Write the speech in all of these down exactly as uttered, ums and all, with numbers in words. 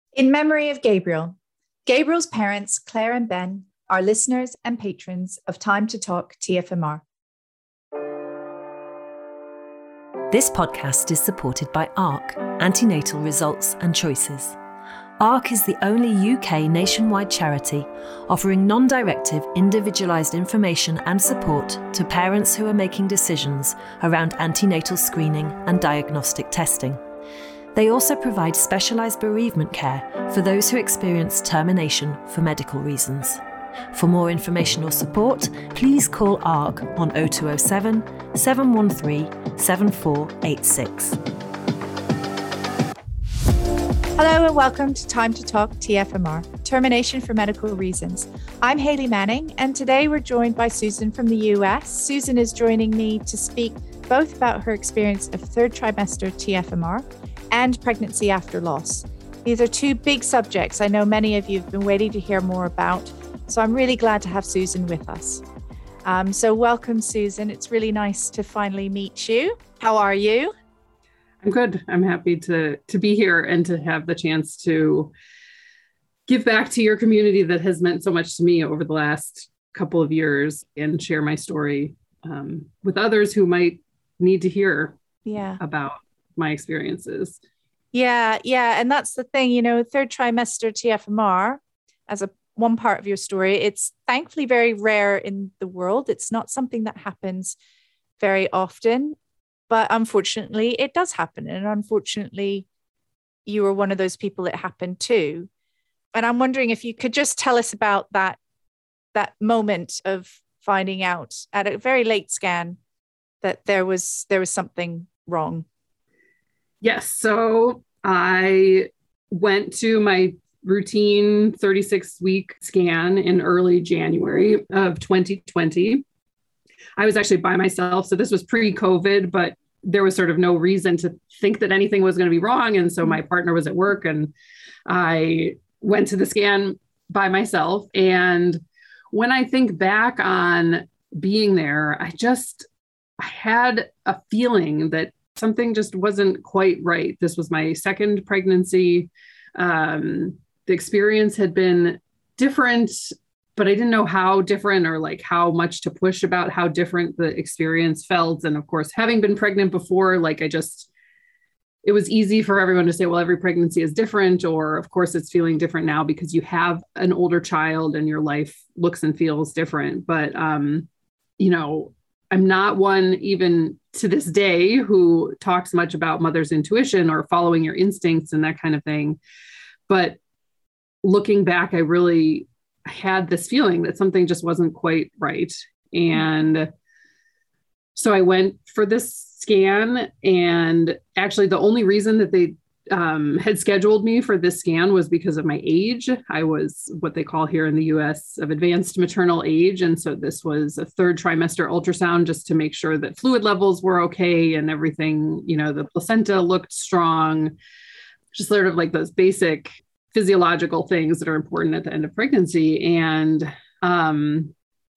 In memory of Gabriel, Gabriel's parents, Claire and Ben, are listeners and patrons of Time to Talk T F M R. This podcast is supported by ARC, Antenatal Results and Choices. ARC is the only U K nationwide charity offering non-directive, individualised information and support to parents who are making decisions around antenatal screening and diagnostic testing. They also provide specialised bereavement care for those who experience termination for medical reasons. For more information or support, please call ARC on oh two oh seven, seven one three, seven four eight six. Hello and welcome to Time to Talk T F M R, Termination for Medical Reasons. I'm Hayley Manning, and today we're joined by Susan from the U S. Susan is joining me to speak both about her experience of third trimester T F M R and pregnancy after loss. These are two big subjects I know many of you have been waiting to hear more about, so I'm really glad to have Susan with us. Um, so welcome, Susan. It's really nice to finally meet you. How are you? I'm good. I'm happy to to be here and to have the chance to give back to your community that has meant so much to me over the last couple of years and share my story um, with others who might need to hear yeah. about my experiences. Yeah, yeah. And that's the thing, you know, third trimester T F M R, as a one part of your story, it's thankfully very rare in the world. It's not something that happens very often, but unfortunately it does happen. And unfortunately, you were one of those people it happened to. And I'm wondering if you could just tell us about that, that moment of finding out at a very late scan that there was, there was something wrong. Yes. So I went to my routine thirty-six week scan in early January of twenty twenty. I was actually by myself. So this was pre-COVID, but there was sort of no reason to think that anything was going to be wrong. And so my partner was at work and I went to the scan by myself. And when I think back on being there, I just, I had a feeling that something just wasn't quite right. This was my second pregnancy. Um, the experience had been different, but I didn't know how different or like how much to push about how different the experience felt. And of course, having been pregnant before, like I just, it was easy for everyone to say, well, every pregnancy is different, or of course it's feeling different now because you have an older child and your life looks and feels different. But, um, you know, I'm not one even to this day who talks much about mother's intuition or following your instincts and that kind of thing. But looking back, I really had this feeling that something just wasn't quite right. And so I went for this scan. And actually the only reason that they um, had scheduled me for this scan was because of my age. I was what they call here in the U S of advanced maternal age. And so this was a third trimester ultrasound just to make sure that fluid levels were okay and everything, you know, the placenta looked strong, just sort of like those basic physiological things that are important at the end of pregnancy. And um,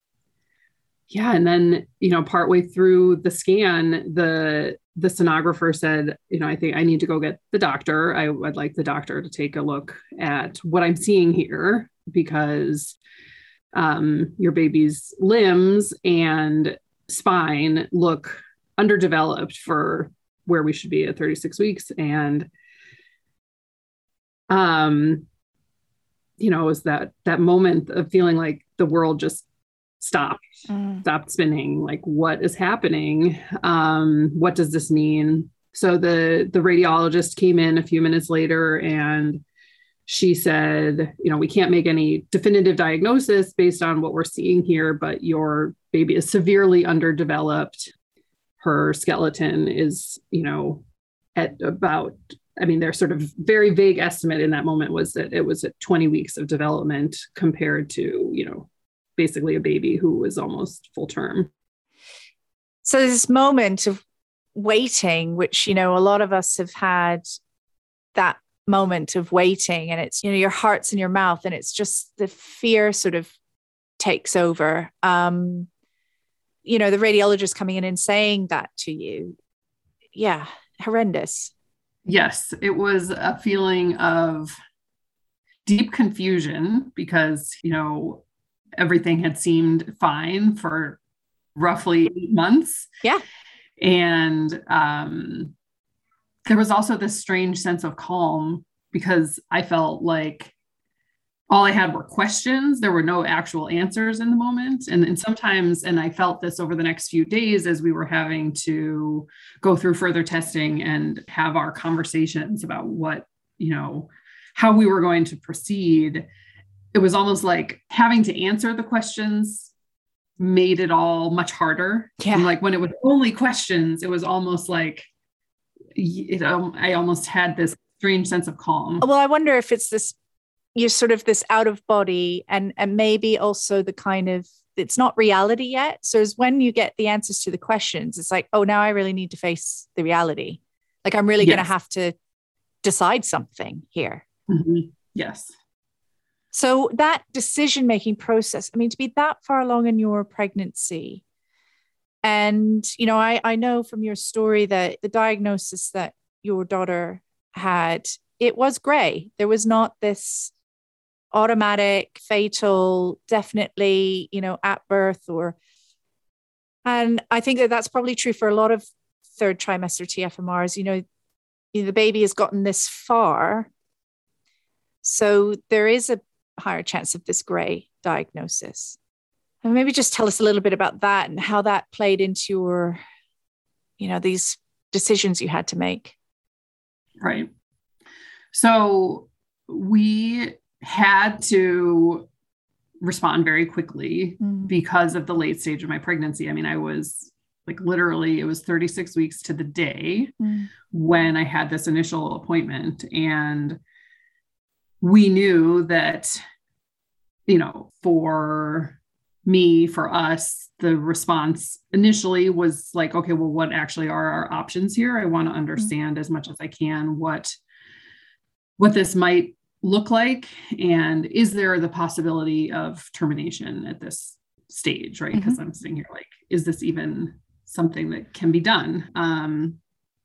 yeah, and then, you know, partway through the scan, the the sonographer said, you know, I think I need to go get the doctor. I would like the doctor to take a look at what I'm seeing here because um, your baby's limbs and spine look underdeveloped for where we should be at thirty-six weeks. And, um, you know, it was that, that moment of feeling like the world just stopped, mm. stopped spinning. Like, what is happening? Um, what does this mean? So the, the radiologist came in a few minutes later and she said, you know, we can't make any definitive diagnosis based on what we're seeing here, but your baby is severely underdeveloped. Her skeleton is, you know, at about, I mean, their sort of very vague estimate in that moment was that it was at twenty weeks of development compared to, you know, basically a baby who was almost full term. So this moment of waiting, which, you know, a lot of us have had that moment of waiting, and it's, you know, your heart's in your mouth and it's just the fear sort of takes over. Um, you know, the radiologist coming in and saying that to you. Yeah. Horrendous. Yes. It was a feeling of deep confusion because, you know, everything had seemed fine for roughly eight months. Yeah. And um, there was also this strange sense of calm because I felt like all I had were questions. There were no actual answers in the moment. And, and sometimes, and I felt this over the next few days as we were having to go through further testing and have our conversations about what, you know, how we were going to proceed. It was almost like having to answer the questions made it all much harder. Yeah. And like when it was only questions, it was almost like, you know, I almost had this strange sense of calm. Well, I wonder if it's this, you're sort of this out of body and, and maybe also the kind of, it's not reality yet. So it's when you get the answers to the questions, it's like, oh, now I really need to face the reality. Like I'm really Yes. going to have to decide something here. Mm-hmm. Yes. So that decision-making process, I mean, to be that far along in your pregnancy, and, you know, I, I know from your story that the diagnosis that your daughter had, it was gray. There was not this automatic, fatal, definitely, you know, at birth or, and I think that that's probably true for a lot of third trimester T F M Rs. You know, you know, the baby has gotten this far. So there is a higher chance of this gray diagnosis. And maybe just tell us a little bit about that and how that played into your, you know, these decisions you had to make. Right. So we had to respond very quickly mm. because of the late stage of my pregnancy. I mean, I was like, literally, it was thirty-six weeks to the day mm. when I had this initial appointment. And we knew that, you know, for me, for us, the response initially was like, okay, well, what actually are our options here? I want to understand mm-hmm. as much as I can what, what this might look like. And is there the possibility of termination at this stage, right? Because mm-hmm. I'm sitting here like, is this even something that can be done? Um,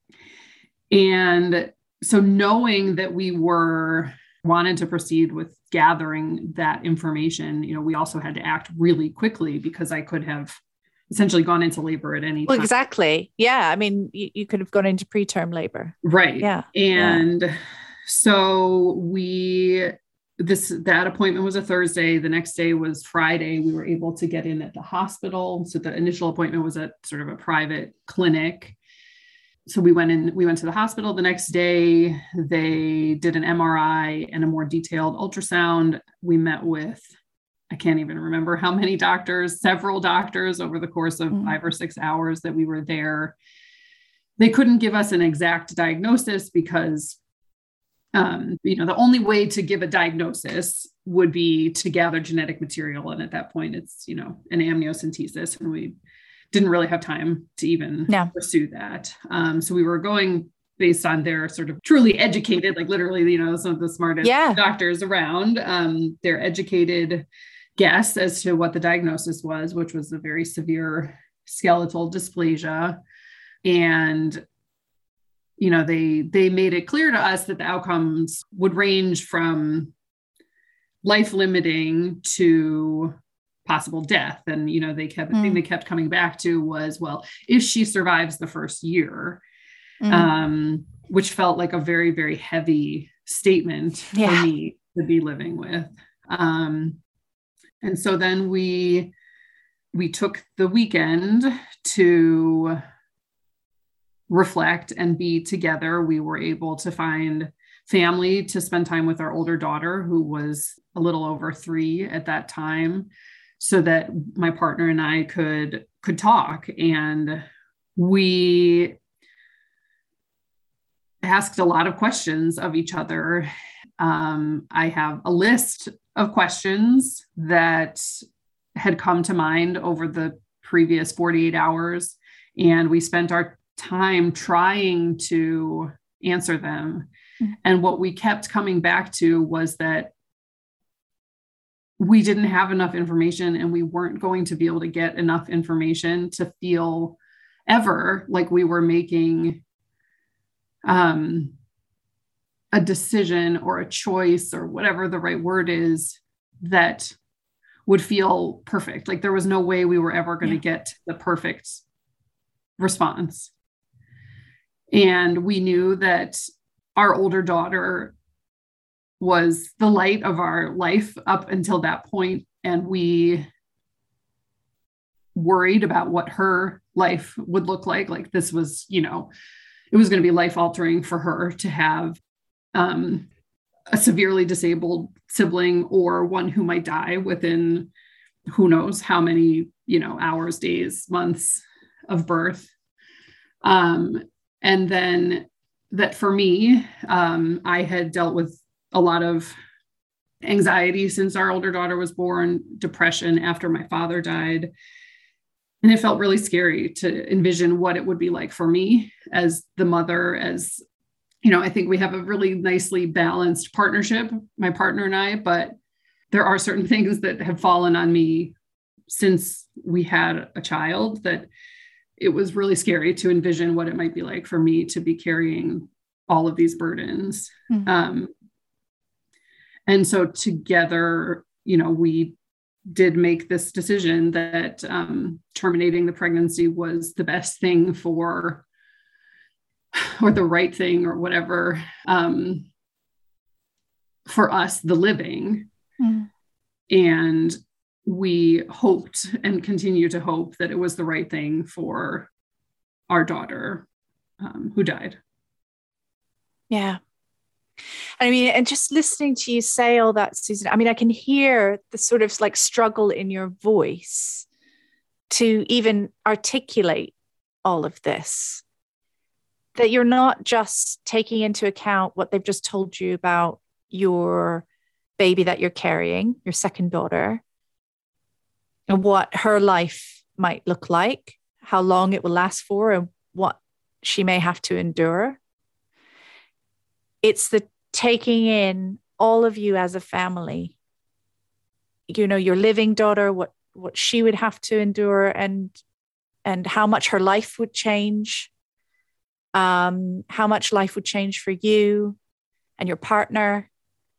and so knowing that we were wanted to proceed with gathering that information, you know, we also had to act really quickly because I could have essentially gone into labor at any time. Well, exactly. Yeah. I mean, you, you could have gone into preterm labor. Right. Yeah. And yeah. so we, this, that appointment was a Thursday. The next day was Friday. We were able to get in at the hospital. So the initial appointment was at sort of a private clinic. So we went in, we went to the hospital the next day. They did an M R I and a more detailed ultrasound. We met with, I can't even remember how many doctors, several doctors over the course of mm. five or six hours that we were there. They couldn't give us an exact diagnosis because, um, you know, the only way to give a diagnosis would be to gather genetic material. And at that point, it's, you know, an amniocentesis, and we didn't really have time to even no. pursue that. Um, so we were going based on their sort of truly educated, like literally, you know, some of the smartest yeah. doctors around, um, their educated guess as to what the diagnosis was, which was a very severe skeletal dysplasia. And, you know, they, they made it clear to us that the outcomes would range from life-limiting to possible death. And, you know, they kept, mm. the thing they kept coming back to was, well, if she survives the first year, mm. um, which felt like a very, very heavy statement yeah. for me to be living with. Um, and so then we, we took the weekend to reflect and be together. We were able to find family to spend time with our older daughter, who was a little over three at that time, so that my partner and I could, could talk. And we asked a lot of questions of each other. Um, I have a list of questions that had come to mind over the previous forty-eight hours. And we spent our time trying to answer them. Mm-hmm. And what we kept coming back to was that we didn't have enough information, and we weren't going to be able to get enough information to feel ever like we were making um, a decision or a choice or whatever the right word is that would feel perfect. Like there was no way we were ever going to yeah. get the perfect response. And we knew that our older daughter was the light of our life up until that point, and we worried about what her life would look like. Like this was, you know, it was going to be life altering for her to have um, a severely disabled sibling or one who might die within who knows how many, you know, hours, days, months of birth. Um, and then that for me, um, I had dealt with a lot of anxiety since our older daughter was born, depression after my father died. And it felt really scary to envision what it would be like for me as the mother, as, you know, I think we have a really nicely balanced partnership, my partner and I, but there are certain things that have fallen on me since we had a child that it was really scary to envision what it might be like for me to be carrying all of these burdens. Mm-hmm. Um, and so together, you know, we did make this decision that um, terminating the pregnancy was the best thing for, or the right thing or whatever, um, for us, the living. Mm. And we hoped and continue to hope that it was the right thing for our daughter um, who died. Yeah. I mean, and just listening to you say all that, Susan, I mean, I can hear the sort of like struggle in your voice to even articulate all of this, that you're not just taking into account what they've just told you about your baby that you're carrying, your second daughter, and what her life might look like, how long it will last for, and what she may have to endure. It's the taking in all of you as a family, you know, your living daughter, what, what she would have to endure, and, and how much her life would change, um, how much life would change for you and your partner.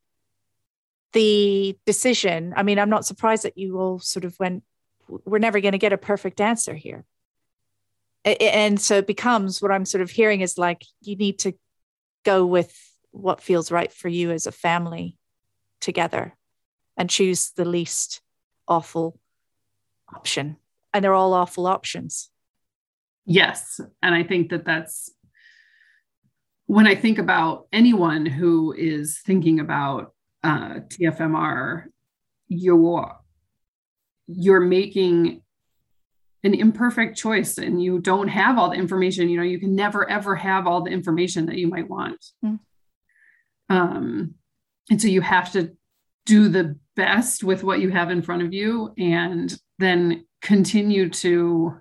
The decision, I mean, I'm not surprised that you all sort of went, we're never going to get a perfect answer here. And so it becomes, what I'm sort of hearing is like, you need to go with what feels right for you as a family together and choose the least awful option. And they're all awful options. Yes. And I think that that's, when I think about anyone who is thinking about uh, T F M R, you're, you're making an imperfect choice and you don't have all the information. You know, you can never, ever have all the information that you might want. Mm. Um, and so you have to do the best with what you have in front of you and then continue to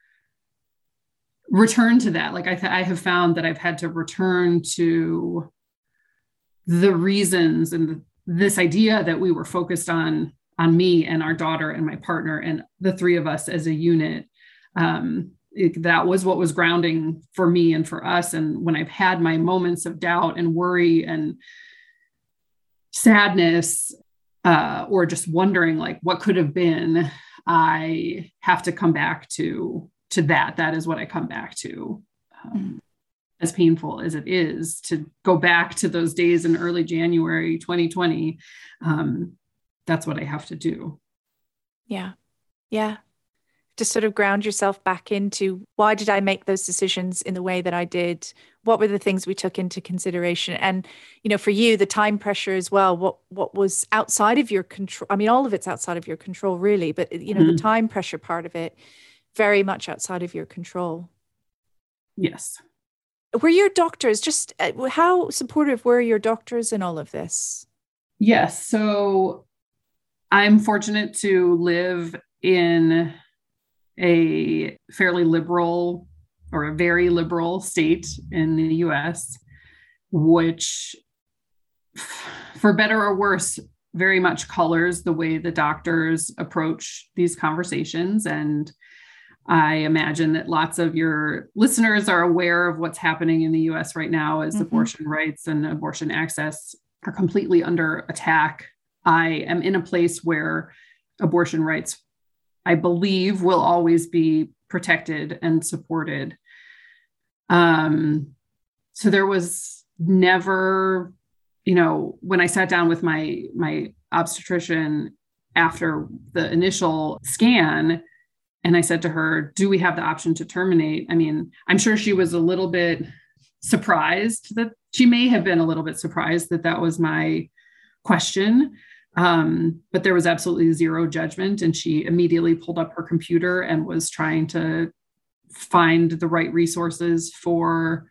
return to that. Like I, th- I have found that I've had to return to the reasons and the, this idea that we were focused on, on me and our daughter and my partner and the three of us as a unit. Um, it, that was what was grounding for me and for us. And when I've had my moments of doubt and worry and sadness, uh, or just wondering like what could have been, I have to come back to, to that. That is what I come back to. Um, as painful as it is to go back to those days in early January, twenty twenty. Um, that's what I have to do. Yeah. Yeah. To sort of ground yourself back into, why did I make those decisions in the way that I did? What were the things we took into consideration? And, you know, for you, the time pressure as well, what, what was outside of your control? I mean, all of it's outside of your control really, but you know, mm-hmm. the time pressure part of it, very much outside of your control. Yes. Were your doctors just, how supportive were your doctors in all of this? Yes. So I'm fortunate to live in a fairly liberal or a very liberal state in the U S, which for better or worse, very much colors the way the doctors approach these conversations. And I imagine that lots of your listeners are aware of what's happening in the U S right now as mm-hmm. abortion rights and abortion access are completely under attack. I am in a place where abortion rights, I believe, will always be protected and supported. Um, so there was never, you know, when I sat down with my, my obstetrician after the initial scan, and I said to her, do we have the option to terminate? I mean, I'm sure she was a little bit surprised that she may have been a little bit surprised that that was my question. Um, but there was absolutely zero judgment. And she immediately pulled up her computer and was trying to find the right resources for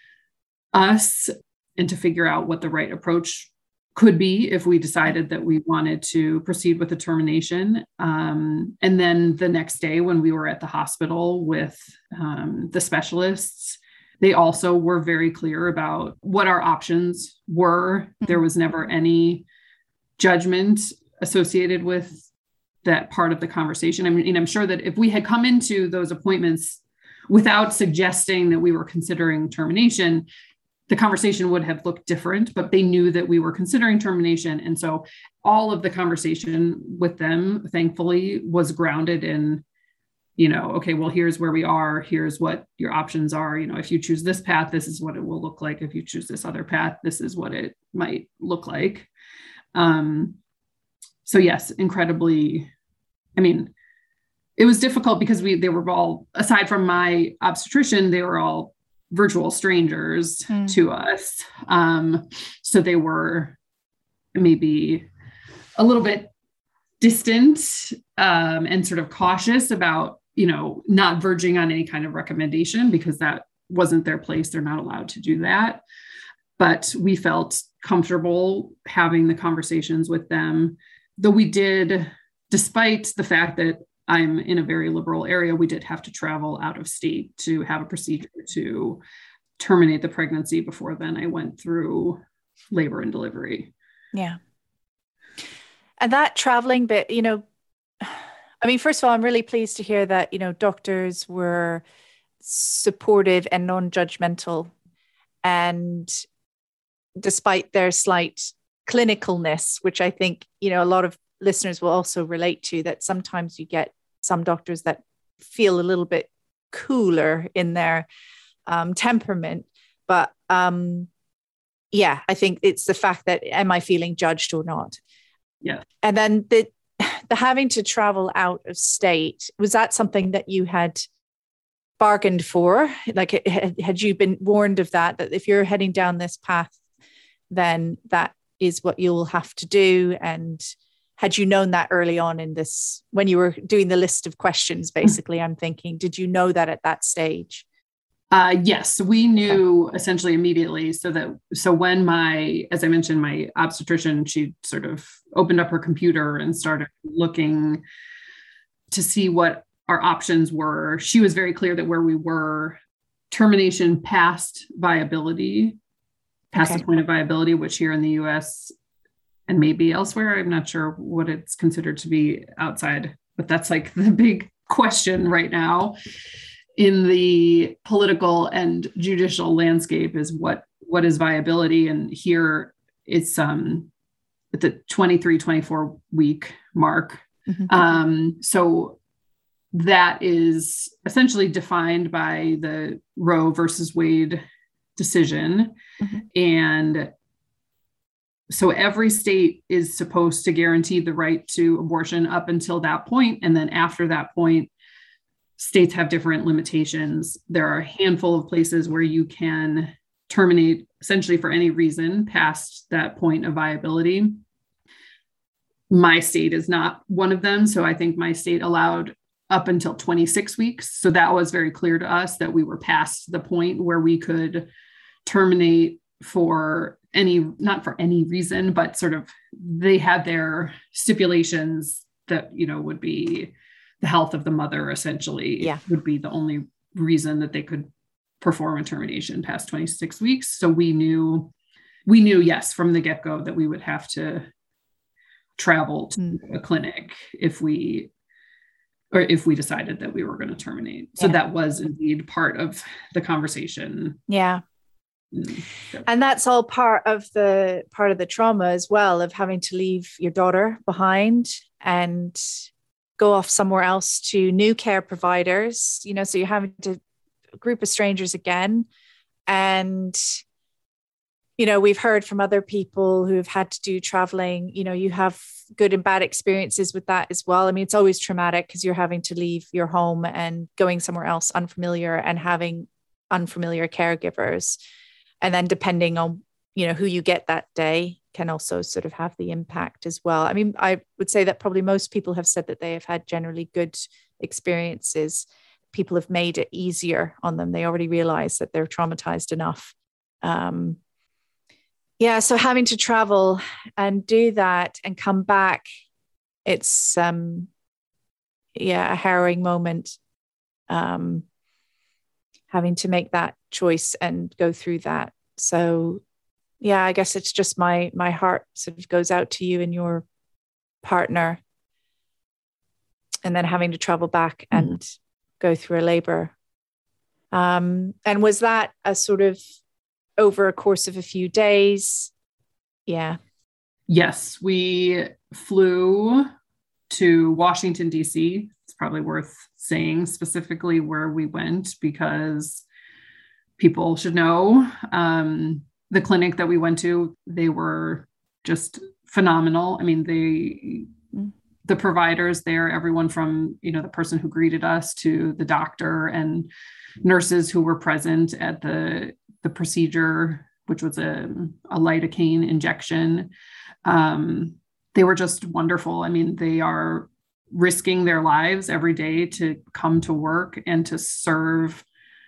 us and to figure out what the right approach could be if we decided that we wanted to proceed with the termination. Um, and then the next day when we were at the hospital with um, the specialists, they also were very clear about what our options were. There was never any judgment associated with that part of the conversation. I mean, and I'm sure that if we had come into those appointments without suggesting that we were considering termination, the conversation would have looked different, but they knew that we were considering termination. And so all of the conversation with them, thankfully, was grounded in, you know, okay, well, here's where we are. Here's what your options are. You know, if you choose this path, this is what it will look like. If you choose this other path, this is what it might look like. Um, so yes, incredibly, I mean, it was difficult because we, they were all, aside from my obstetrician, they were all virtual strangers mm. to us. Um, so they were maybe a little bit distant um, and sort of cautious about, you know, not verging on any kind of recommendation because that wasn't their place. They're not allowed to do that. But we felt comfortable having the conversations with them, though we did, despite the fact that I'm in a very liberal area, we did have to travel out of state to have a procedure to terminate the pregnancy. Before then, I went through labor and delivery. Yeah. And that traveling bit, you know, I mean, first of all, I'm really pleased to hear that, you know, doctors were supportive and non-judgmental. And despite their slight clinicalness, which I think, you know, a lot of listeners will also relate to, that sometimes you get some doctors that feel a little bit cooler in their um, temperament. But um, yeah, I think it's the fact that, am I feeling judged or not? Yeah. And then the, the having to travel out of state, was that something that you had bargained for? Like, had, had you been warned of that, that if you're heading down this path, then that is what you'll have to do? And had you known that early on in this, when you were doing the list of questions, basically, I'm thinking, did you know that at that stage? Uh, yes, we knew okay. essentially immediately. So that, so when my, as I mentioned, my obstetrician, she sort of opened up her computer and started looking to see what our options were. She was very clear that where we were, termination past viability, past okay. the point of viability, which here in the U S and maybe elsewhere, I'm not sure what it's considered to be outside, but that's like the big question right now in the political and judicial landscape, is what, what is viability? And here it's um, at the twenty-three, twenty-four week mark. Mm-hmm. Um, so that is essentially defined by the Roe versus Wade decision. Mm-hmm. And so every state is supposed to guarantee the right to abortion up until that point. And then after that point, states have different limitations. There are a handful of places where you can terminate essentially for any reason past that point of viability. My state is not one of them. So I think my state allowed up until twenty-six weeks. So that was very clear to us that we were past the point where we could terminate for any, not for any reason, but sort of they had their stipulations that, you know, would be the health of the mother essentially yeah. would be the only reason that they could perform a termination past twenty-six weeks. So we knew, we knew, yes, from the get-go that we would have to travel to mm. a clinic if we or if we decided that we were going to terminate. So Yeah. that was indeed part of the conversation. Yeah. Mm, so- And that's all part of the part of the trauma as well, of having to leave your daughter behind and go off somewhere else to new care providers, you know, so you're having to a group of strangers again. And, you know, we've heard from other people who've had to do traveling, you know, you have good and bad experiences with that as well. I mean, it's always traumatic because you're having to leave your home and going somewhere else unfamiliar and having unfamiliar caregivers. And then depending on, you know, who you get that day can also sort of have the impact as well. I mean, I would say that probably most people have said that they have had generally good experiences. People have made it easier on them. They already realize that they're traumatized enough. Um, yeah. So having to travel and do that and come back, it's, um, yeah, a harrowing moment. Um, having to make that choice and go through that. So yeah, I guess it's just my, my heart sort of goes out to you and your partner, and then having to travel back and mm-hmm. go through a labor. Um, and was that a sort of over a course of a few days? Yeah. Yes, we flew to Washington, D C. It's probably worth saying specifically where we went because people should know. Um, the clinic that we went to, they were just phenomenal. I mean, they, the providers there, everyone from, you know, the person who greeted us to the doctor and nurses who were present at the, the procedure, which was a, a lidocaine injection. Um, they were just wonderful. I mean, they are risking their lives every day to come to work and to serve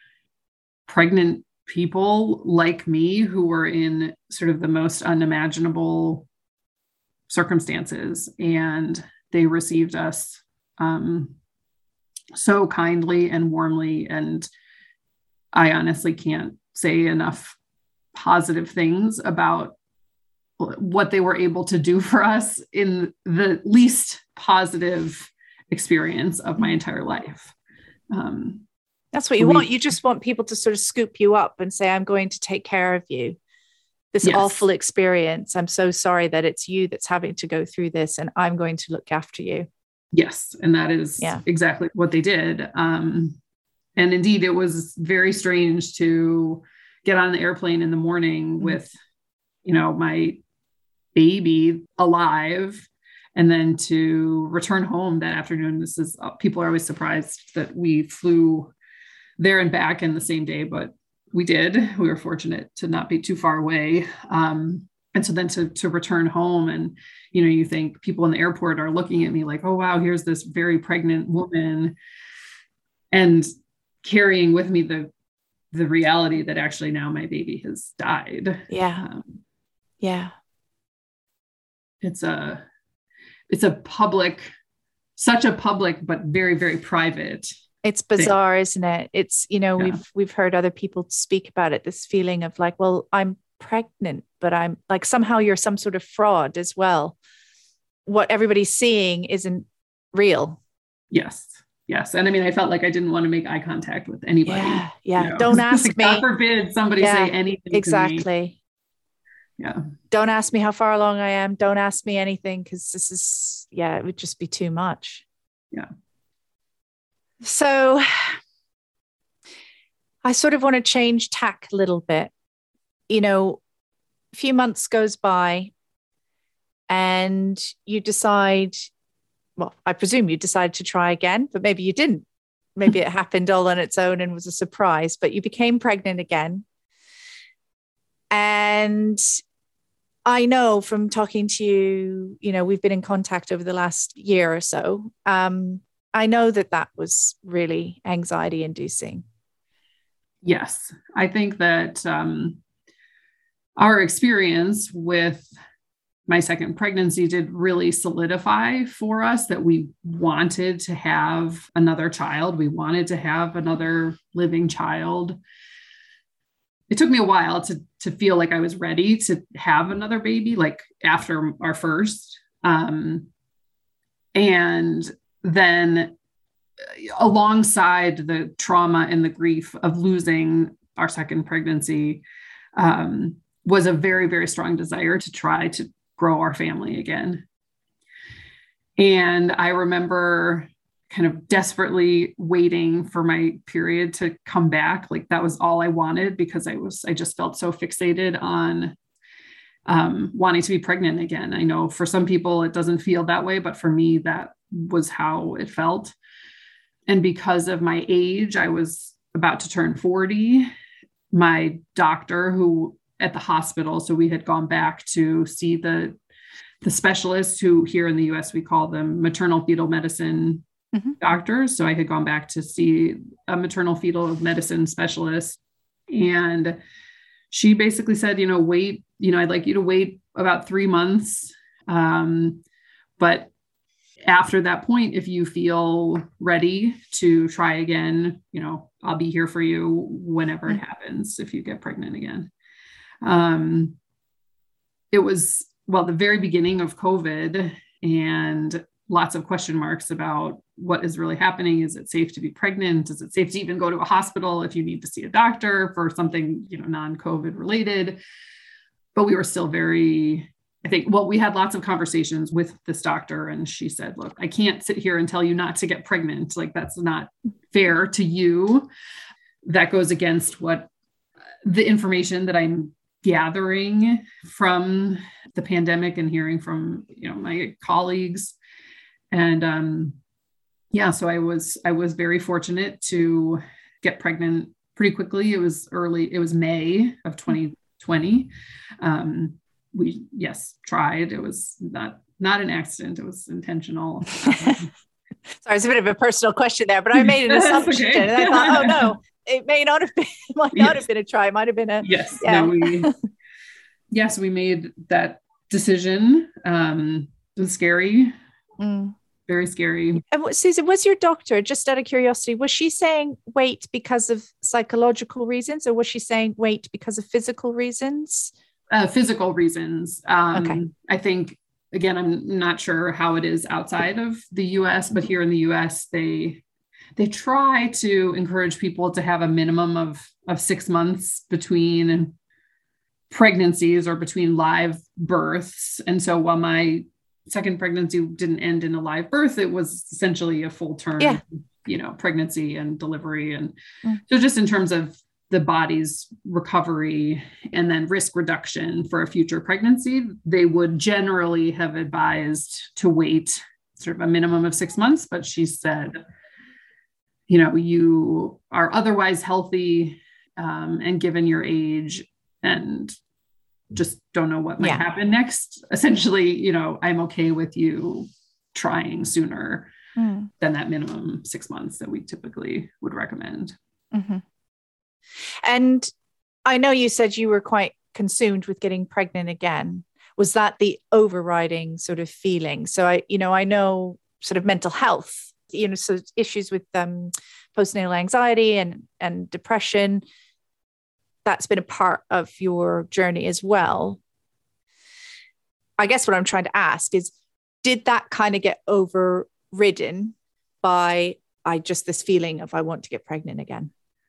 pregnant people like me who were in sort of the most unimaginable circumstances. And they received us um, so kindly and warmly. And I honestly can't say enough positive things about what they were able to do for us in the least positive experience of my entire life. Um, That's what you we, want. You just want people to sort of scoop you up and say, I'm going to take care of you. This yes. awful experience. I'm so sorry that it's you that's having to go through this, and I'm going to look after you. Yes. And that is yeah. exactly what they did. Um, and indeed, it was very strange to get on the airplane in the morning mm-hmm. with, you know, my baby alive, and then to return home that afternoon. This is, people are always surprised that we flew there and back in the same day, but we did. We were fortunate to not be too far away. Um, and so then to, to return home, and, you know, you think people in the airport are looking at me like, oh, wow, here's this very pregnant woman, and carrying with me the, the reality that actually now my baby has died. Yeah. Um, yeah. It's a, it's a public, such a public, but very, very private. It's bizarre, thing. Isn't it? It's, you know, yeah. we've, we've heard other people speak about it, this feeling of like, well, I'm pregnant, but I'm like, somehow you're some sort of fraud as well. What everybody's seeing isn't real. Yes. Yes. And I mean, I felt like I didn't want to make eye contact with anybody. Yeah. Yeah. You know? Don't ask like, me. God forbid somebody yeah, say anything. Exactly. Yeah. Don't ask me how far along I am. Don't ask me anything, because this is, yeah, it would just be too much. Yeah. So I sort of want to change tack a little bit. You know, a few months goes by and you decide, well, I presume you decided to try again, but maybe you didn't. Maybe it happened all on its own and was a surprise, but you became pregnant again. And I know from talking to you, you know, we've been in contact over the last year or so. Um, I know that that was really anxiety inducing. Yes. I think that um, our experience with my second pregnancy did really solidify for us that we wanted to have another child. We wanted to have another living child. It took me a while to, to feel like I was ready to have another baby, like after our first. Um, and then alongside the trauma and the grief of losing our second pregnancy, um, was a very, very strong desire to try to grow our family again. And I remember kind of desperately waiting for my period to come back. Like that was all I wanted, because I was, I just felt so fixated on um, wanting to be pregnant again. I know for some people it doesn't feel that way, but for me, that was how it felt. And because of my age, I was about to turn forty. My doctor, who at the hospital, so we had gone back to see the, the specialists, who here in the U S we call them maternal fetal medicine mm-hmm. doctors. So I had gone back to see a maternal fetal medicine specialist, and she basically said, you know, wait, you know, I'd like you to wait about three months. Um, but after that point, if you feel ready to try again, you know, I'll be here for you whenever mm-hmm. it happens, if you get pregnant again. Um, it was, well, the very beginning of COVID, and lots of question marks about what is really happening. Is it safe to be pregnant? Is it safe to even go to a hospital if you need to see a doctor for something, you know, non-COVID related? But we were still very, I think, well, we had lots of conversations with this doctor, and she said, look, I can't sit here and tell you not to get pregnant. Like, that's not fair to you. That goes against what the information that I'm gathering from the pandemic and hearing from, you know, my colleagues. And, um, yeah, so I was, I was very fortunate to get pregnant pretty quickly. It was early, it was May of twenty twenty. Um, we, yes, tried. It was not, not an accident. It was intentional. Sorry, it's a bit of a personal question there, but I made an assumption okay. and I thought, oh no, it may not have been, it might not yes. have been a try. It might've been a, yes, yeah. no, we, yes, we made that decision. Um, it was scary. Mm. Very scary. And Susan, was your doctor, just out of curiosity, was she saying wait because of psychological reasons, or was she saying wait because of physical reasons? Uh, physical reasons. Um, okay. I think, again, I'm not sure how it is outside of the U S, but here in the U S, they they try to encourage people to have a minimum of, of six months between pregnancies or between live births. And so while my second pregnancy didn't end in a live birth, it was essentially a full term, yeah. you know, pregnancy and delivery. And mm. so just in terms of the body's recovery and then risk reduction for a future pregnancy, they would generally have advised to wait sort of a minimum of six months. But she said, you know, you are otherwise healthy um, and given your age and just don't know what might yeah. happen next. Essentially, you know, I'm okay with you trying sooner mm. than that minimum six months that we typically would recommend. Mm-hmm. And I know you said you were quite consumed with getting pregnant again. Was that the overriding sort of feeling? So I, you know, I know sort of mental health, you know, so issues with um, postnatal anxiety and, and depression, that's been a part of your journey as well. I guess what I'm trying to ask is, did that kind of get overridden by I just this feeling of I want to get pregnant again?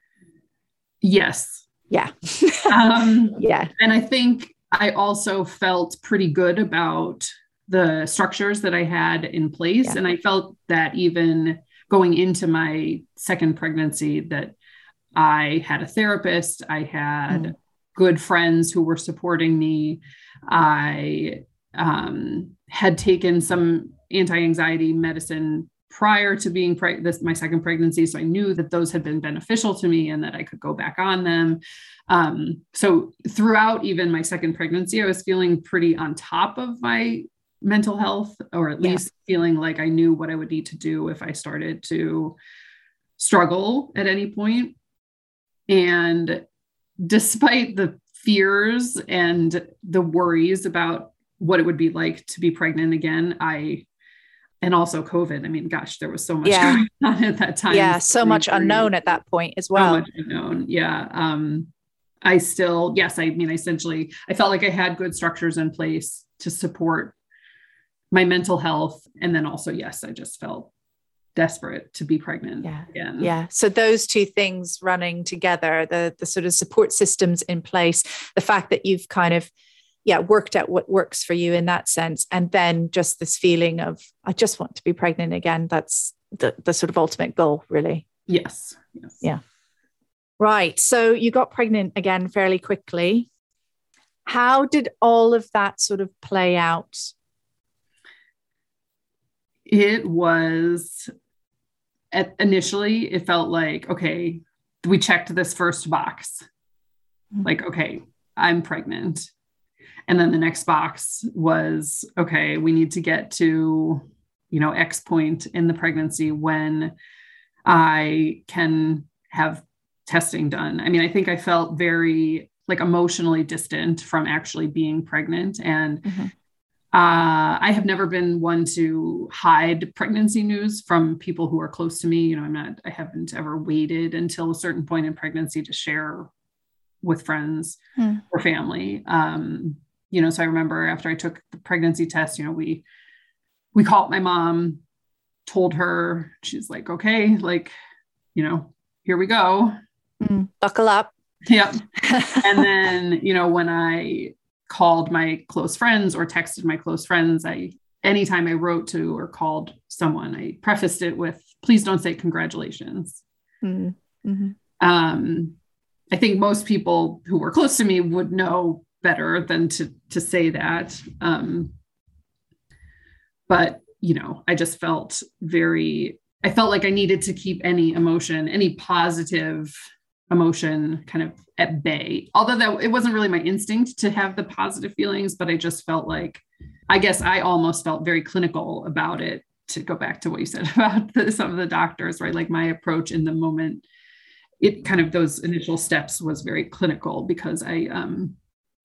Yes. Yeah. um, yeah. And I think I also felt pretty good about the structures that I had in place. Yeah. And I felt that even going into my second pregnancy, that I had a therapist, I had mm. good friends who were supporting me. I um, had taken some anti-anxiety medicine prior to being preg- this my second pregnancy. So I knew that those had been beneficial to me and that I could go back on them. Um, so throughout even my second pregnancy, I was feeling pretty on top of my mental health, or at yeah. least feeling like I knew what I would need to do if I started to struggle at any point. And despite the fears and the worries about what it would be like to be pregnant again, I, and also COVID, I mean, gosh, there was so much yeah. going on at that time. Yeah. So much unknown at that point as well. So much unknown. Yeah. Um, I still, yes, I mean, essentially, I felt like I had good structures in place to support my mental health. And then also, yes, I just felt desperate to be pregnant Yeah. again. Yeah. So those two things running together, the the sort of support systems in place, the fact that you've kind of, yeah, worked out what works for you in that sense. And then just this feeling of, I just want to be pregnant again. That's the, the sort of ultimate goal, really. Yes. Yes. Yeah. Right. So you got pregnant again fairly quickly. How did all of that sort of play out? It was, at, initially, it felt like, okay, we checked this first box. Mm-hmm. Like, okay, I'm pregnant. And then the next box was, okay, we need to get to, you know, X point in the pregnancy when I can have testing done. I mean, I think I felt very like emotionally distant from actually being pregnant. And mm-hmm. uh, I have never been one to hide pregnancy news from people who are close to me. You know, I'm not, I haven't ever waited until a certain point in pregnancy to share with friends mm. or family. Um, you know, so I remember after I took the pregnancy test, you know, we, we called my mom, told her, she's like, okay, like, you know, here we go. Mm, buckle up. Yep. And then, you know, when I called my close friends or texted my close friends, I, anytime I wrote to or called someone, I prefaced it with, please don't say congratulations. Mm-hmm. Um, I think most people who were close to me would know better than to, to say that. Um, but, you know, I just felt very, I felt like I needed to keep any emotion, any positive emotion kind of at bay, although that it wasn't really my instinct to have the positive feelings, but I just felt like, I guess I almost felt very clinical about it, to go back to what you said about the, some of the doctors, right? Like my approach in the moment, it kind of, those initial steps was very clinical because I, um,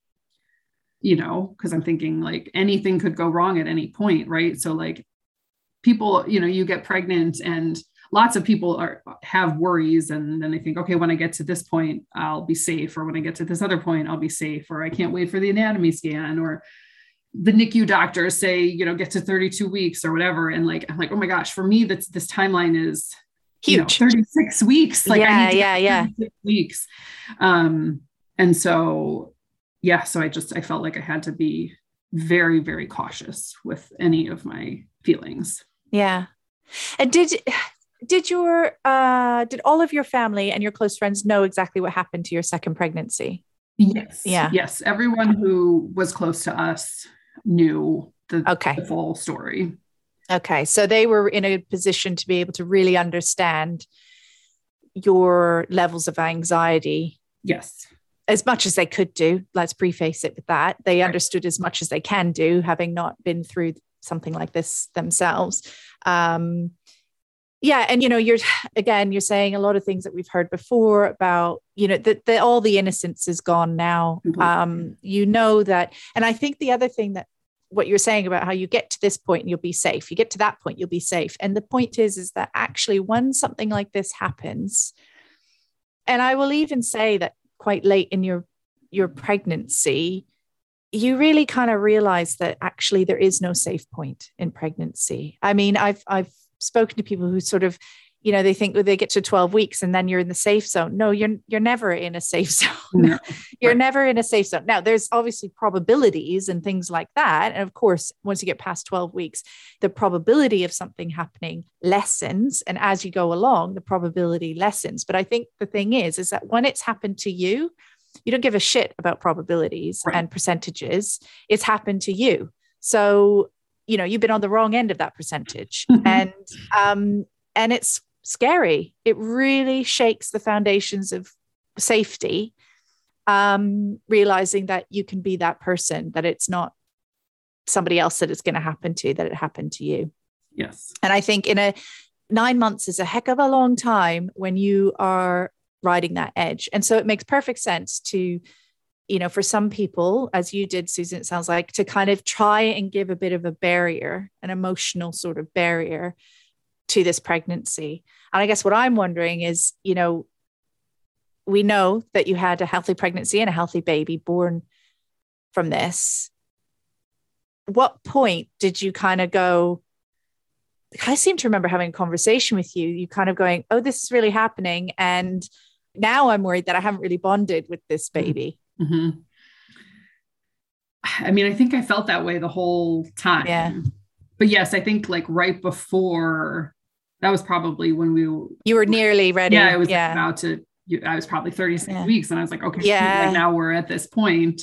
you know, because I'm thinking like anything could go wrong at any point, right? So like people, you know, you get pregnant and lots of people are have worries, and then they think, okay, when I get to this point, I'll be safe, or when I get to this other point, I'll be safe, or I can't wait for the anatomy scan, or the N I C U doctors say, you know, get to thirty-two weeks or whatever. And like, I'm like, oh my gosh, for me, that's this timeline is huge, you know, thirty-six weeks. Like yeah, I need to yeah, yeah. weeks. Um, and so, yeah, so I just, I felt like I had to be very, very cautious with any of my feelings. Yeah. And did, did your, uh, did all of your family and your close friends know exactly what happened to your second pregnancy? Yes. Yeah. Yes. Everyone who was close to us knew the, okay. the full story. Okay. So they were in a position to be able to really understand your levels of anxiety. Yes. As much as they could do. Let's preface it with that. They right. understood as much as they can do, having not been through something like this themselves. Um, yeah. And, you know, you're, again, you're saying a lot of things that we've heard before about, you know, that the, all the innocence is gone now. Um, you know that. And I think the other thing that what you're saying about how you get to this point and you'll be safe, you get to that point, you'll be safe. And the point is, is that actually when something like this happens, and I will even say that quite late in your, your pregnancy, you really kind of realize that actually there is no safe point in pregnancy. I mean, I've, I've spoken to people who sort of, you know, they think well, they get to twelve weeks and then you're in the safe zone. No, you're, you're never in a safe zone. No. You're right. never in a safe zone. Now there's obviously probabilities and things like that. And of course, once you get past twelve weeks, the probability of something happening lessens. And as you go along, the probability lessens. But I think the thing is, is that when it's happened to you, you don't give a shit about probabilities right. and percentages. It's happened to you. So, you know, you've been on the wrong end of that percentage. and, um, and it's scary. It really shakes the foundations of safety. Um, realizing that you can be that person, that it's not somebody else that it's going to happen to, that it happened to you. Yes. And I think in a nine months is a heck of a long time when you are riding that edge. And so it makes perfect sense to, you know, for some people, as you did, Susan, it sounds like, to kind of try and give a bit of a barrier, an emotional sort of barrier to this pregnancy. And I guess what I'm wondering is, you know, we know that you had a healthy pregnancy and a healthy baby born from this. What point did you kind of go, I seem to remember having a conversation with you, you kind of going, oh, this is really happening. And now I'm worried that I haven't really bonded with this baby. Mm-hmm. I mean, I think I felt that way the whole time. Yeah. But yes, I think like right before, that was probably when we you were nearly ready. Yeah, I was yeah. about to. I was probably thirty-six yeah. weeks, and I was like, okay, yeah. like now we're at this point,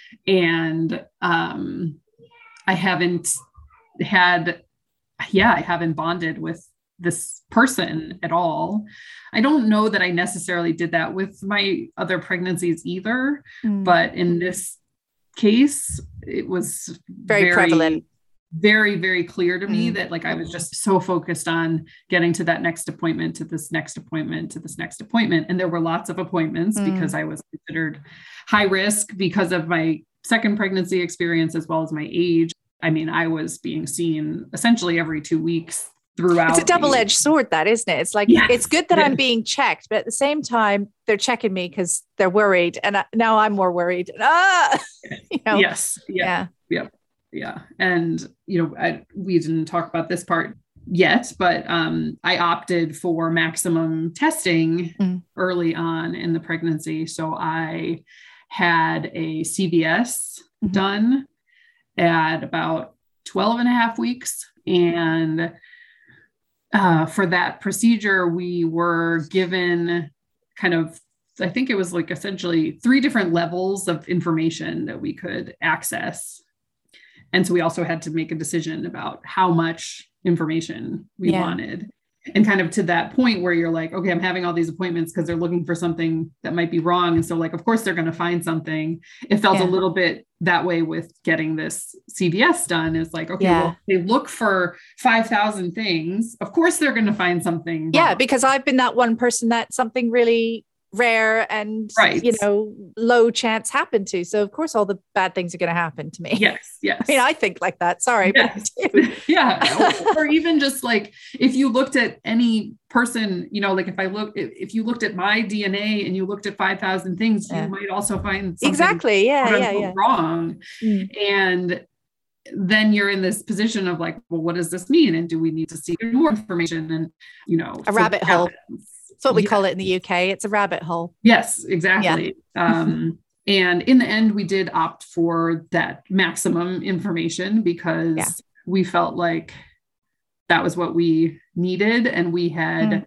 and um, I haven't had, yeah, I haven't bonded with this person at all. I don't know that I necessarily did that with my other pregnancies either, mm. but in this case, it was very, very prevalent. Very, very clear to me mm. that like I was just so focused on getting to that next appointment, to this next appointment, to this next appointment. And there were lots of appointments mm. because I was considered high risk because of my second pregnancy experience, as well as my age. I mean, I was being seen essentially every two weeks throughout. It's a double-edged the- sword, that, isn't it? It's like, yes, it's good that yes. I'm being checked, but at the same time, they're checking me because they're worried. And I, now I'm more worried. Ah, you know? Yes. Yeah. Yeah. Yeah. And, you know, I, we didn't talk about this part yet, but um, I opted for maximum testing mm. early on in the pregnancy. So I had a C V S mm-hmm. done at about twelve and a half weeks. And uh, for that procedure, we were given kind of, I think it was like essentially three different levels of information that we could access. And so we also had to make a decision about how much information we yeah. wanted. And kind of to that point where you're like, okay, I'm having all these appointments because they're looking for something that might be wrong. And so like, of course, they're going to find something. It felt yeah. a little bit that way with getting this C V S done. It's like, okay, yeah. well, they look for five thousand things. Of course, they're going to find something wrong. Yeah, because I've been that one person that something really rare and, right. you know, low chance happened to. So of course, all the bad things are going to happen to me. Yes. Yes. I mean, I think like that. Sorry. Yes. But yeah. or, or even just like, if you looked at any person, you know, like if I look, if, if you looked at my D N A and you looked at five thousand things, yeah. you might also find something exactly. Yeah. Yeah. Yeah. wrong. Mm. And then you're in this position of like, well, what does this mean? And do we need to seek more information? And, you know, a so rabbit hole. That's what we yeah. call it in the U K. It's a rabbit hole. Yes, exactly. Yeah. um, and in the end, we did opt for that maximum information because yeah. we felt like that was what we needed. And we had mm.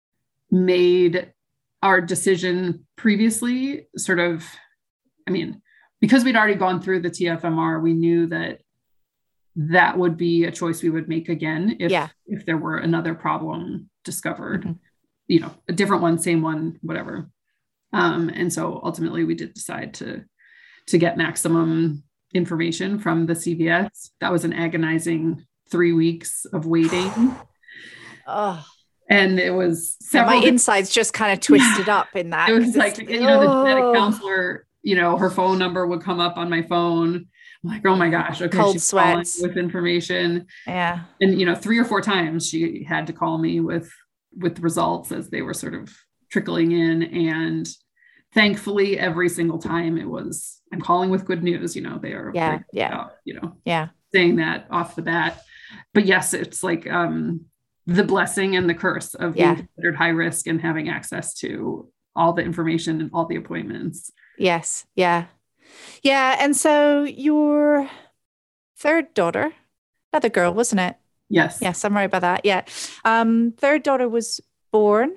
made our decision previously sort of, I mean, because we'd already gone through the T F M R, we knew that that would be a choice we would make again if, yeah. if there were another problem discovered. Mm-hmm. You know, a different one, same one, whatever. Um, and so ultimately we did decide to, to get maximum information from the C V S. That was an agonizing three weeks of waiting. Oh. And it was several, my insides just kind of twisted yeah. up in that. It was like, you know, the genetic counselor, you know, her phone number would come up on my phone. I'm like, oh my gosh, okay, cold she's sweats calling with information. Yeah. And, you know, three or four times she had to call me with with results as they were sort of trickling in. And thankfully, every single time it was, I'm calling with good news, you know, they are, yeah, yeah, about, you know, yeah, saying that off the bat. But yes, it's like um, the blessing and the curse of yeah. being considered high risk and having access to all the information and all the appointments. Yes. Yeah. Yeah. And so your third daughter, another girl, wasn't it? Yes. Yes, I'm right about that. Yeah. Um, third daughter was born.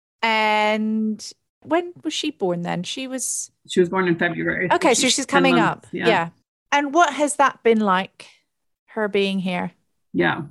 And when was she born then? She was... She was born in February. Okay, so she's coming months, up. Yeah. yeah. And what has that been like, her being here? Yeah.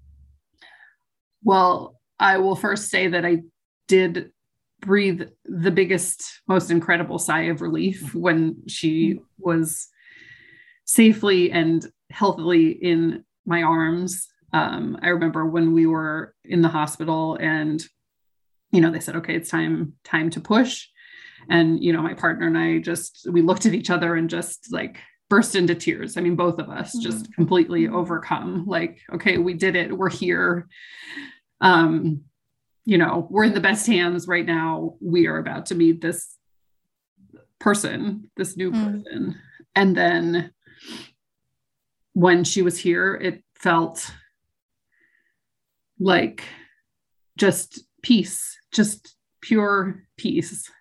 Well, I will first say that I did breathe the biggest, most incredible sigh of relief when she was safely and healthily in my arms. Um, I remember when we were in the hospital and, you know, they said, okay, it's time, time to push. And, you know, my partner and I just, we looked at each other and just like burst into tears. I mean, both of us just mm-hmm. completely overcome, like, okay, we did it. We're here. Um, you know, we're in the best hands right now. We are about to meet this person, this new mm. person. And then when she was here, it felt like just peace, just pure peace.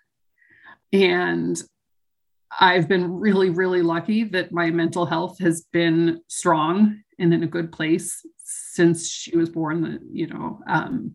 And I've been really, really lucky that my mental health has been strong and in a good place since she was born. You know, um,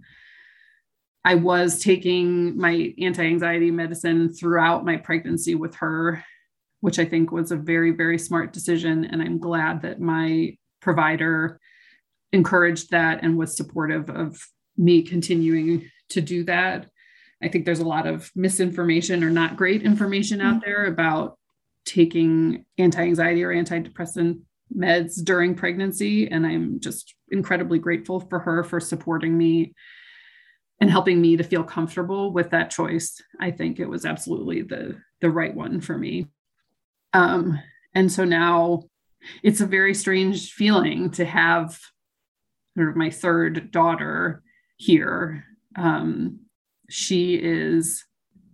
I was taking my anti-anxiety medicine throughout my pregnancy with her, which I think was a very, very smart decision. And I'm glad that my provider encouraged that and was supportive of me continuing to do that. I think there's a lot of misinformation or not great information out there about taking anti-anxiety or antidepressant meds during pregnancy. And I'm just incredibly grateful for her for supporting me and helping me to feel comfortable with that choice. I think it was absolutely the, the right one for me. Um, and so now it's a very strange feeling to have sort of my third daughter here. Um, she is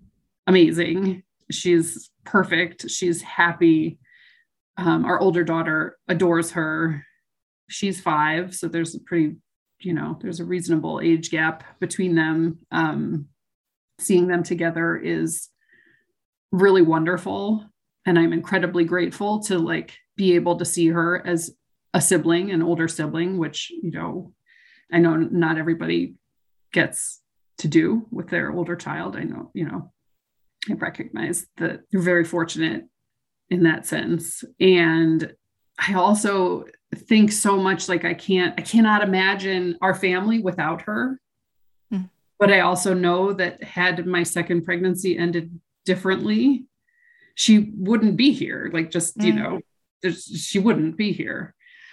amazing. She's perfect. She's happy. Um, our older daughter adores her. She's five. So there's a pretty, you know, there's a reasonable age gap between them. Um, seeing them together is really wonderful. And I'm incredibly grateful to like be able to see her as a sibling, an older sibling, which, you know, I know not everybody gets to do with their older child. I know, you know, I recognize that you're very fortunate in that sense. And I also think so much like I can't, I cannot imagine our family without her. Mm. But I also know that had my second pregnancy ended differently, she wouldn't be here. Like just, mm. you know, she wouldn't be here.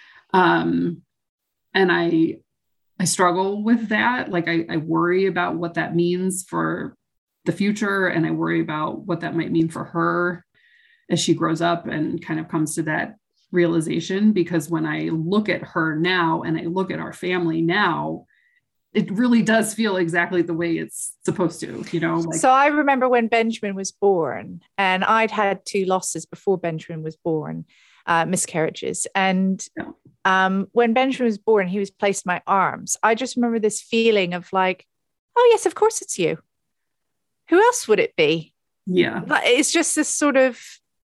Um, and I, I struggle with that. Like I, I worry about what that means for the future. And I worry about what that might mean for her as she grows up and kind of comes to that realization. Because when I look at her now and I look at our family now, it really does feel exactly the way it's supposed to, you know? Like, so I remember when Benjamin was born, and I'd had two losses before Benjamin was born, uh, miscarriages. And yeah. um, when Benjamin was born, he was placed in my arms. I just remember this feeling of like, oh yes, of course it's you. Who else would it be? Yeah. It's just this sort of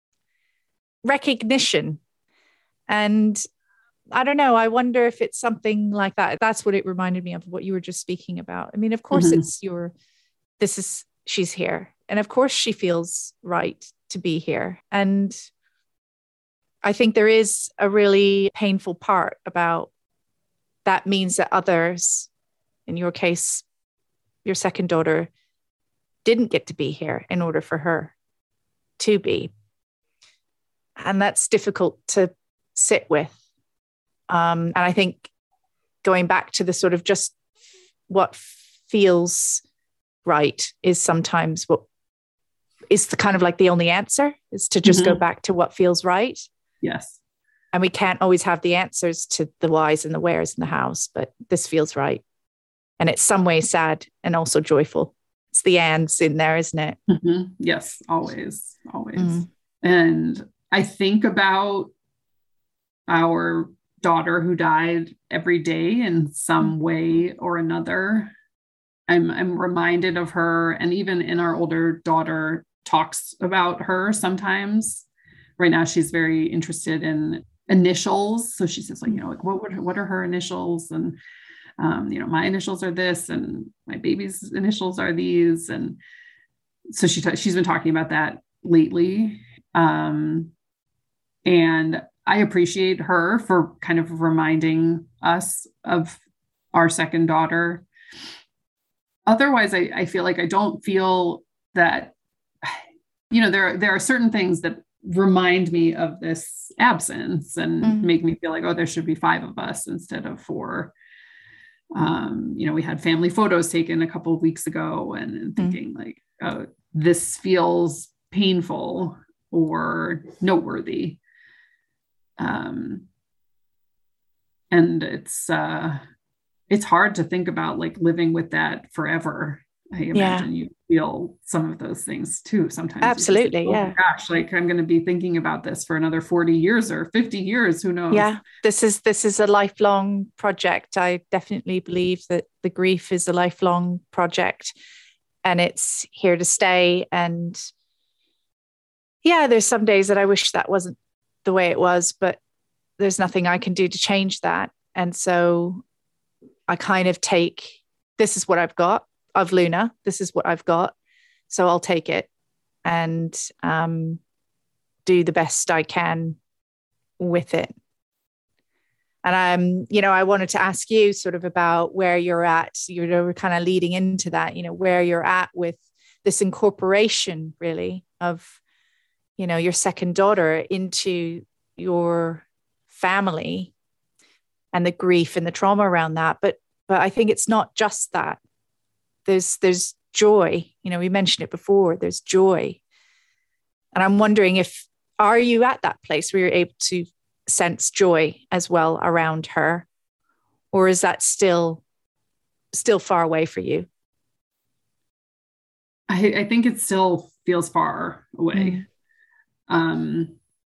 recognition. And I don't know, I wonder if it's something like that. That's what it reminded me of, what you were just speaking about. I mean, of course mm-hmm. it's your, this is, she's here. And of course she feels right to be here. And I think there is a really painful part about that means that others, in your case, your second daughter, didn't get to be here in order for her to be. And that's difficult to sit with. Um, and I think going back to the sort of just what feels right is sometimes what is the kind of like the only answer, is to just mm-hmm. go back to what feels right. Yes. And we can't always have the answers to the whys and the wheres in the house, but this feels right. And it's some way sad and also joyful. It's the ands in there, isn't it? Mm-hmm. Yes, always, always. Mm. And I think about our daughter who died every day in some way or another. I'm, I'm reminded of her, and even in our older daughter talks about her sometimes. Right now, she's very interested in initials. So she says, like, you know, like what would what are her initials? And um, you know, my initials are this, and my baby's initials are these. And so she t- she's been talking about that lately. Um, and I appreciate her for kind of reminding us of our second daughter. Otherwise, I, I feel like I don't feel that, you know, there, there are certain things that remind me of this absence and mm-hmm. make me feel like, oh, there should be five of us instead of four. Um, you know, we had family photos taken a couple of weeks ago, and, and thinking mm-hmm. like, oh, this feels painful or noteworthy. Um, and it's, uh, it's hard to think about like living with that forever. I imagine yeah. you feel some of those things too sometimes. Absolutely. Like, oh yeah. my gosh, like I'm going to be thinking about this for another forty years or fifty years, who knows? Yeah. This is, this is a lifelong project. I definitely believe that the grief is a lifelong project and it's here to stay. And yeah, there's some days that I wish that wasn't the way it was, but there's nothing I can do to change that. And so I kind of take, this is what I've got of Luna. This is what I've got. So I'll take it and um, do the best I can with it. And I'm, you know, I wanted to ask you sort of about where you're at. You know, we're kind of leading into that, you know, where you're at with this incorporation really of, you know, your second daughter into your family and the grief and the trauma around that. But, but I think it's not just that. There's, there's joy, you know, we mentioned it before, there's joy. And I'm wondering if, are you at that place where you're able to sense joy as well around her? Or is that still, still far away for you? I, I think it still feels far away. Mm. Um,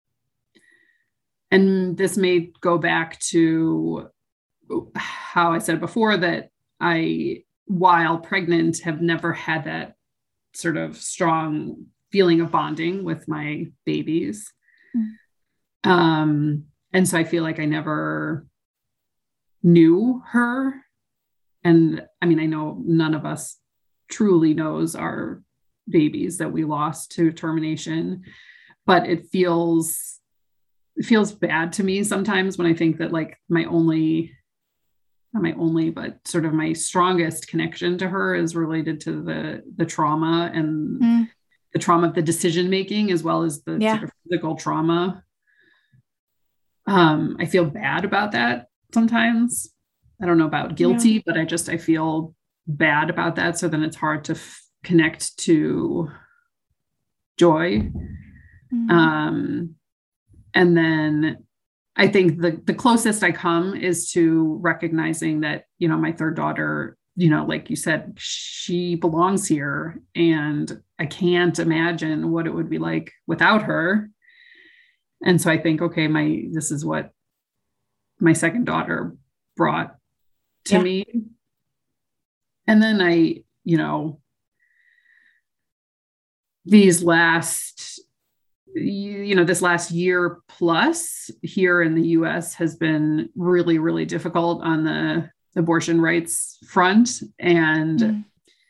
and this may go back to how I said before that I, while pregnant, have never had that sort of strong feeling of bonding with my babies. Mm. Um, and so I feel like I never knew her. And I mean, I know none of us truly knows our babies that we lost to termination, but it feels, it feels bad to me sometimes when I think that like my only not my only, but sort of my strongest connection to her is related to the, the trauma and mm. the trauma of the decision-making, as well as the yeah. sort of physical trauma. Um, I feel bad about that sometimes. I don't know about guilty, yeah. but I just, I feel bad about that. So then it's hard to f- connect to joy. Mm. Um, and then I think the, the closest I come is to recognizing that, you know, my third daughter, you know, like you said, she belongs here and I can't imagine what it would be like without her. And so I think, okay, my, this is what my second daughter brought to yeah. me. And then I, you know, these last you know, this last year plus here in the U S has been really, really difficult on the abortion rights front. And mm.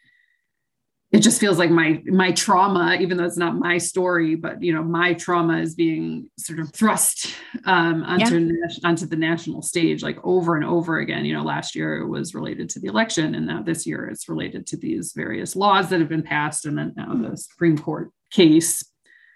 it just feels like my, my trauma, even though it's not my story, but, you know, my trauma is being sort of thrust um, onto, yeah. onto the national stage, like over and over again. You know, last year it was related to the election, and now this year it's related to these various laws that have been passed. And then now the Supreme Court case.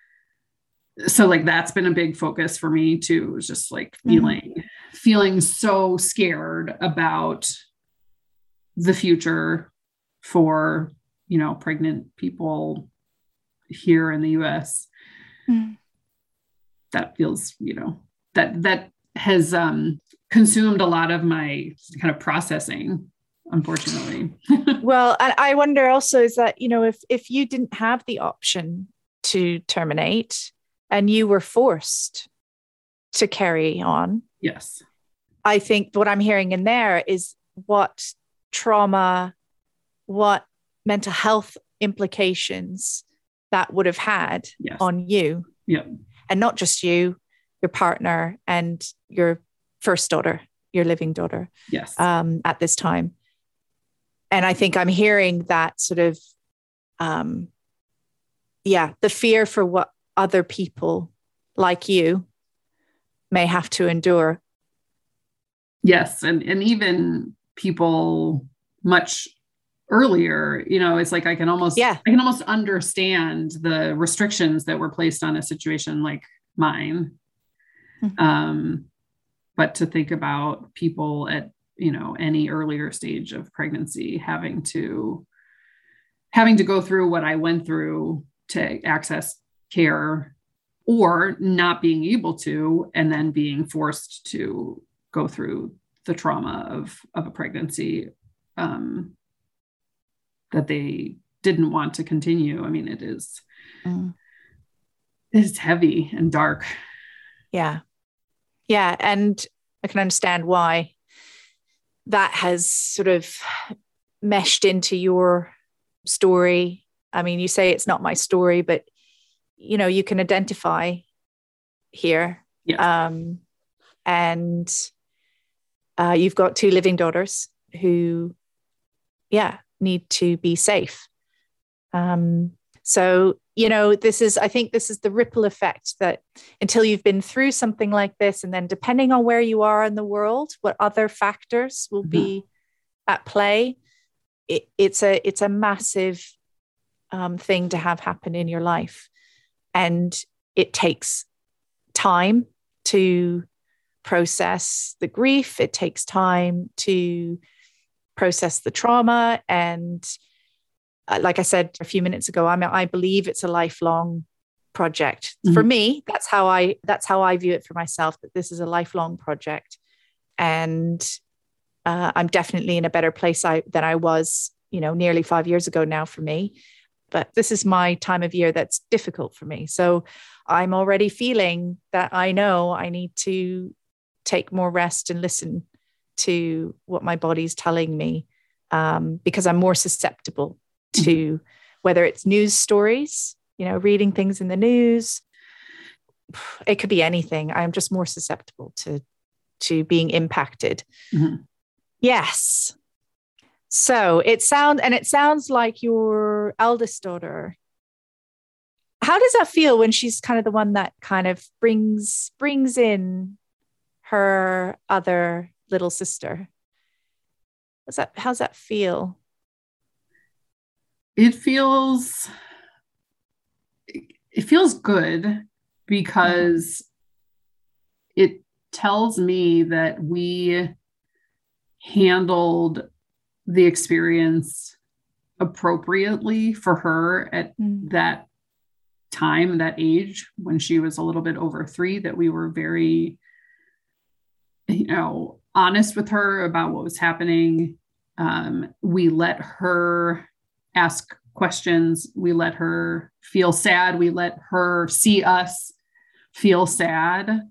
So like, that's been a big focus for me too, just like feeling, mm-hmm. feeling so scared about the future for, you know, pregnant people here in the U S. Mm. That feels, you know, that, that has um, consumed a lot of my kind of processing, unfortunately. Well, and I wonder also is that, you know, if, if you didn't have the option to terminate, and you were forced to carry on. Yes. I think what I'm hearing in there is what trauma, what mental health implications that would have had yes. on you. Yeah. And not just you, your partner and your first daughter, your living daughter. Yes. Um, at this time. And I think I'm hearing that sort of, um, yeah, the fear for what other people like you may have to endure. Yes. And, and even people much earlier, you know, it's like, I can almost, yeah. I can almost understand the restrictions that were placed on a situation like mine. Mm-hmm. Um, but to think about people at, you know, any earlier stage of pregnancy, having to, having to go through what I went through to access care, or not being able to, and then being forced to go through the trauma of, of a pregnancy. Um, that they didn't want to continue. I mean, it is, mm. it's heavy and dark. Yeah. Yeah. And I can understand why that has sort of meshed into your story. I mean, you say it's not my story, but you know, you can identify here. Yes. Um, and uh, you've got two living daughters who, yeah, need to be safe. Um, so, you know, this is, I think this is the ripple effect that until you've been through something like this, and then depending on where you are in the world, what other factors will mm-hmm. be at play, it, it's a, it's a massive um, thing to have happen in your life. And it takes time to process the grief. It takes time to process the trauma. And uh, like I said a few minutes ago, I mean, I believe it's a lifelong project. Mm-hmm. For me, that's how I, that's how I view it for myself, that this is a lifelong project. And uh, I'm definitely in a better place I, than I was, you know, nearly five years ago now for me. But this is my time of year that's difficult for me. So I'm already feeling that I know I need to take more rest and listen to what my body's telling me, um, because I'm more susceptible to mm-hmm. whether it's news stories, you know, reading things in the news. It could be anything. I'm just more susceptible to, to being impacted. Mm-hmm. Yes. So it sounds, and it sounds like your eldest daughter. How does that feel when she's kind of the one that kind of brings, brings in her other little sister? How's that, how's that feel? It feels, it feels good because mm-hmm. it tells me that we handled the experience appropriately for her at mm. that time, that age, when she was a little bit over three, that we were very, you know, honest with her about what was happening. Um, we let her ask questions. We let her feel sad. We let her see us feel sad.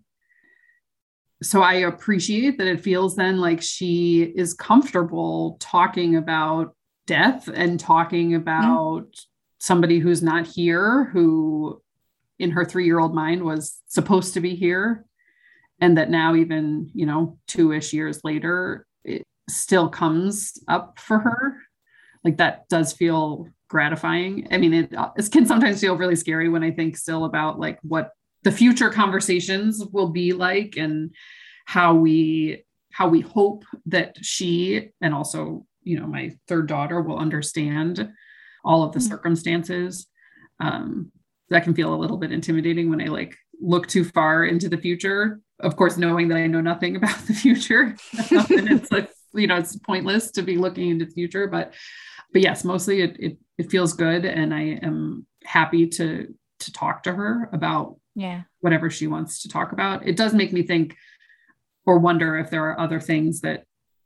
So I appreciate that it feels then like she is comfortable talking about death and talking about mm. somebody who's not here, who in her three-year-old mind was supposed to be here. And that now, even, you know, two-ish years later, it still comes up for her. Like, that does feel gratifying. I mean, it, it can sometimes feel really scary when I think still about like what the future conversations will be like, and how we how we hope that she, and also, you know, my third daughter, will understand all of the mm-hmm. circumstances. Um, that can feel a little bit intimidating when I like look too far into the future. Of course, knowing that I know nothing about the future, and it's like, you know, it's pointless to be looking into the future. But but yes, mostly it it, it feels good, and I am happy to to talk to her about yeah whatever she wants to talk about. It does make me think or wonder if there are other things that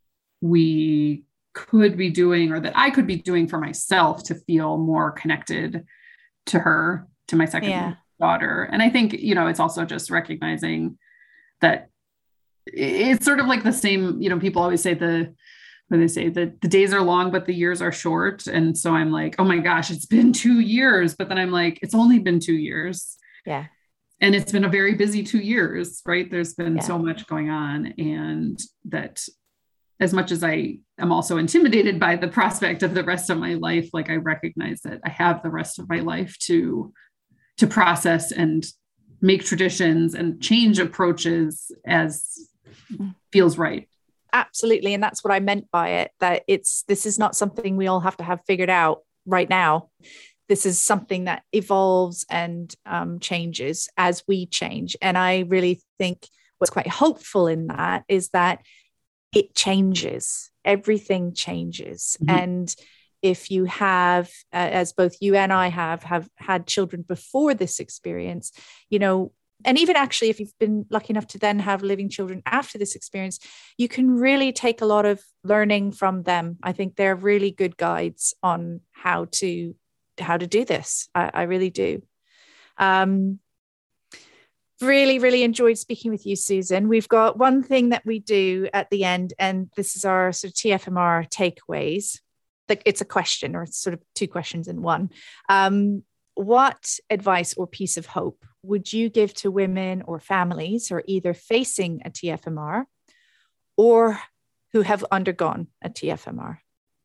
we could be doing, or that I could be doing for myself to feel more connected to her, to my second yeah. daughter. And I think, you know, it's also just recognizing that it's sort of like the same, you know, people always say the, when they say that the days are long, but the years are short. And so I'm like, oh my gosh, it's been two years. But then I'm like, it's only been two years. Yeah. And it's been a very busy two years, right? There's been yeah. so much going on. And that as much as I am also intimidated by the prospect of the rest of my life, like I recognize that I have the rest of my life to, to process and make traditions and change approaches as feels right. Absolutely. And that's what I meant by it, that it's, this is not something we all have to have figured out right now. This is something that evolves and um, changes as we change. And I really think what's quite hopeful in that is that it changes. Everything changes. Mm-hmm. And if you have, uh, as both you and I have, have had children before this experience, you know, And even actually, if you've been lucky enough to then have living children after this experience, you can really take a lot of learning from them. I think they're really good guides on how to how to do this. I, I really do. Um, really, really enjoyed speaking with you, Susan. We've got one thing that we do at the end, and this is our sort of T F M R takeaways. Like, it's a question, or it's sort of two questions in one. Um, what advice or piece of hope would you give to women or families who are either facing a T F M R or who have undergone a T F M R?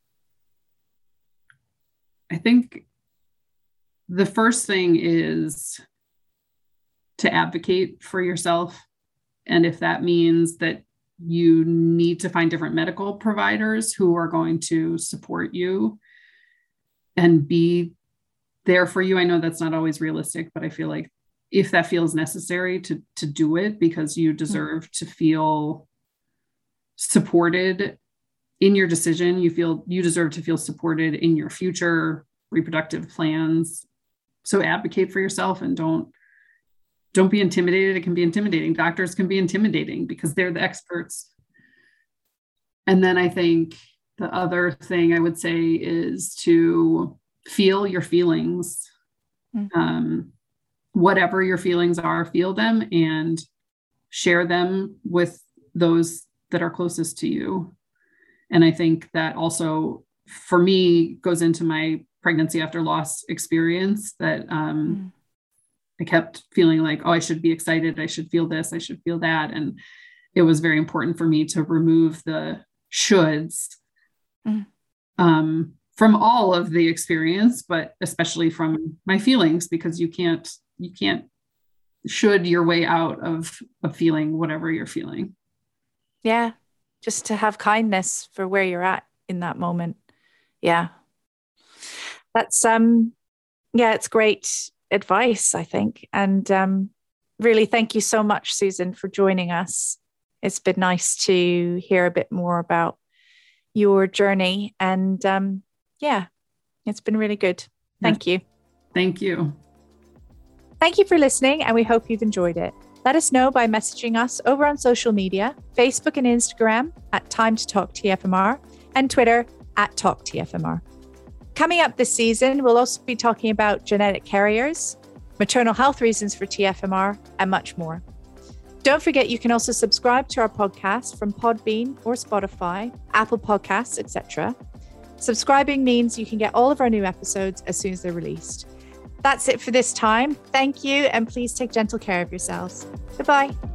I think the first thing is to advocate for yourself. And if that means that you need to find different medical providers who are going to support you and be there for you. I know that's not always realistic, but I feel like if that feels necessary, to, to do it, because you deserve to feel supported in your decision. You feel you deserve to feel supported in your future reproductive plans. So advocate for yourself, and don't Don't be intimidated. It can be intimidating. Doctors can be intimidating because they're the experts. And then I think the other thing I would say is to feel your feelings. Mm-hmm. Um, whatever your feelings are, feel them and share them with those that are closest to you. And I think that also, for me, goes into my pregnancy after loss experience, that um, mm-hmm. I kept feeling like, oh, I should be excited. I should feel this. I should feel that. And it was very important for me to remove the shoulds mm. um, from all of the experience, but especially from my feelings, because you can't, you can't should your way out of, of feeling whatever you're feeling. Yeah. Just to have kindness for where you're at in that moment. Yeah. That's, um, yeah, it's great advice, I think. And um, really, thank you so much, Susan, for joining us. It's been nice to hear a bit more about your journey. And um, yeah, it's been really good. Thank you. Thank you. Thank you for listening, and we hope you've enjoyed it. Let us know by messaging us over on social media, Facebook and Instagram at Time to Talk T F M R, and Twitter at Talk T F M R. Coming up this season, we'll also be talking about genetic carriers, maternal health reasons for T F M R, and much more. Don't forget, you can also subscribe to our podcast from Podbean or Spotify, Apple Podcasts, et cetera. Subscribing means you can get all of our new episodes as soon as they're released. That's it for this time. Thank you, and please take gentle care of yourselves. Goodbye.